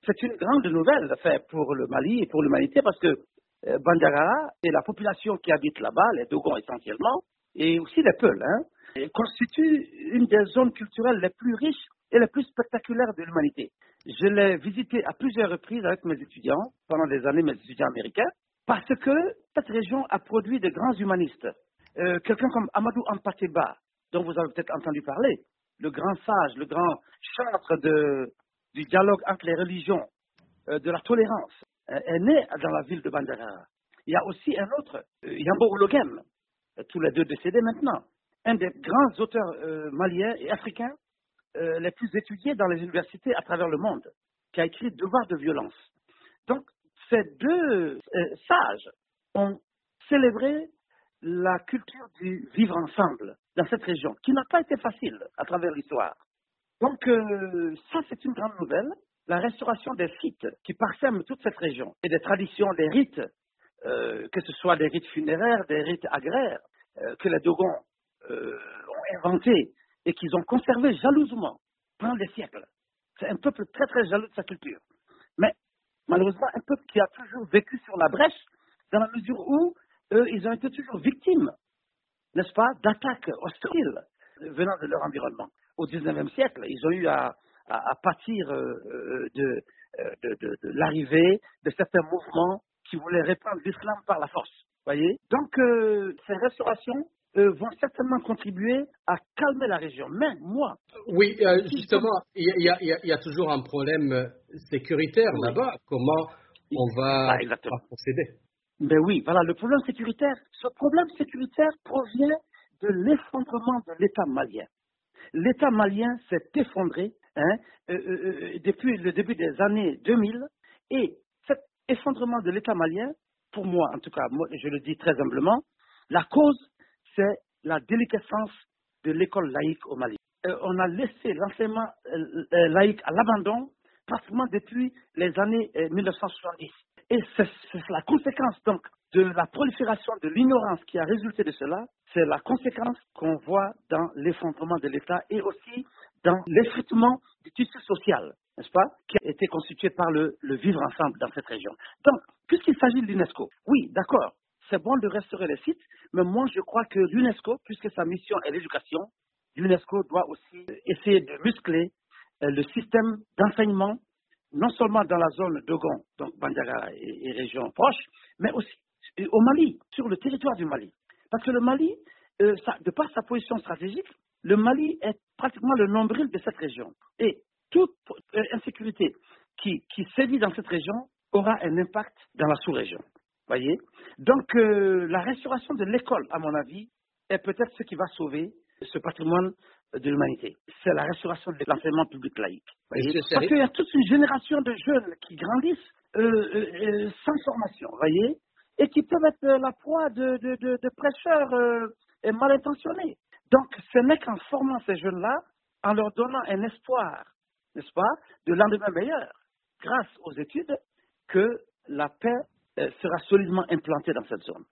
c'est une grande nouvelle pour le Mali et pour l'humanité parce que Bandiagara et la population qui habite là-bas, les Dogons essentiellement, et aussi les Peuls, constituent une des zones culturelles les plus riches et les plus spectaculaires de l'humanité. Je l'ai visité à plusieurs reprises avec mes étudiants, pendant des années mes étudiants américains, parce que cette région a produit de grands humanistes. Quelqu'un comme Amadou Hampâté-Bâ, dont vous avez peut-être entendu parler, le grand sage, le grand chantre du dialogue entre les religions, de la tolérance, est né dans la ville de Bandiagara. Il y a aussi un autre, Yambo Oulogem, tous les deux décédés maintenant, un des grands auteurs maliens et africains les plus étudiés dans les universités à travers le monde, qui a écrit Devoir de violence. Donc, ces deux sages ont célébré la culture du vivre ensemble dans cette région, qui n'a pas été facile à travers l'histoire. Donc, ça, c'est une grande nouvelle. La restauration des sites qui parsèment toute cette région et des traditions, des rites, que ce soit des rites funéraires, des rites agraires, que les Dogons ont inventés et qu'ils ont conservé jalousement pendant des siècles. C'est un peuple très très jaloux de sa culture. Mais malheureusement, un peuple qui a toujours vécu sur la brèche, dans la mesure où ils ont été toujours victimes, n'est-ce pas, d'attaques hostiles venant de leur environnement. Au XIXe siècle, ils ont eu à pâtir de l'arrivée de certains mouvements qui voulaient répandre l'islam par la force. Voyez. Donc, ces restaurations vont certainement contribuer à calmer la région. Mais moi... Oui, justement, il y a toujours un problème sécuritaire là-bas. Comment on va procéder? Ben oui, voilà, le problème sécuritaire. Ce problème sécuritaire provient de l'effondrement de l'État malien. L'État malien s'est effondré depuis le début des années 2000 et cet effondrement de l'État malien, pour moi en tout cas, moi, je le dis très humblement, la cause c'est la déliquescence de l'école laïque au Mali. On a laissé l'enseignement laïque à l'abandon pratiquement depuis les années 1970. Et c'est la conséquence donc de la prolifération de l'ignorance qui a résulté de cela, c'est la conséquence qu'on voit dans l'effondrement de l'État et aussi dans l'effritement du tissu social, n'est-ce pas, qui a été constitué par le vivre ensemble dans cette région. Donc, puisqu'il s'agit de l'UNESCO, oui, d'accord, c'est bon de restaurer les sites, mais moi je crois que l'UNESCO, puisque sa mission est l'éducation, l'UNESCO doit aussi essayer de muscler le système d'enseignement, non seulement dans la zone Dogon, donc Bandiagara et régions proches, mais aussi au Mali, sur le territoire du Mali. Parce que le Mali, de par sa position stratégique, le Mali est pratiquement le nombril de cette région. Et toute insécurité qui sévit dans cette région aura un impact dans la sous-région. Voyez. Donc, la restauration de l'école, à mon avis, est peut-être ce qui va sauver ce patrimoine de l'humanité. C'est la restauration de l'enseignement public laïque. Parce qu'il y a toute une génération de jeunes qui grandissent sans formation, voyez, et qui peuvent être la proie de prêcheurs mal intentionnés. Donc, ce n'est qu'en formant ces jeunes-là, en leur donnant un espoir, n'est-ce pas, de lendemain meilleur, grâce aux études, que la paix sera solidement implantée dans cette zone.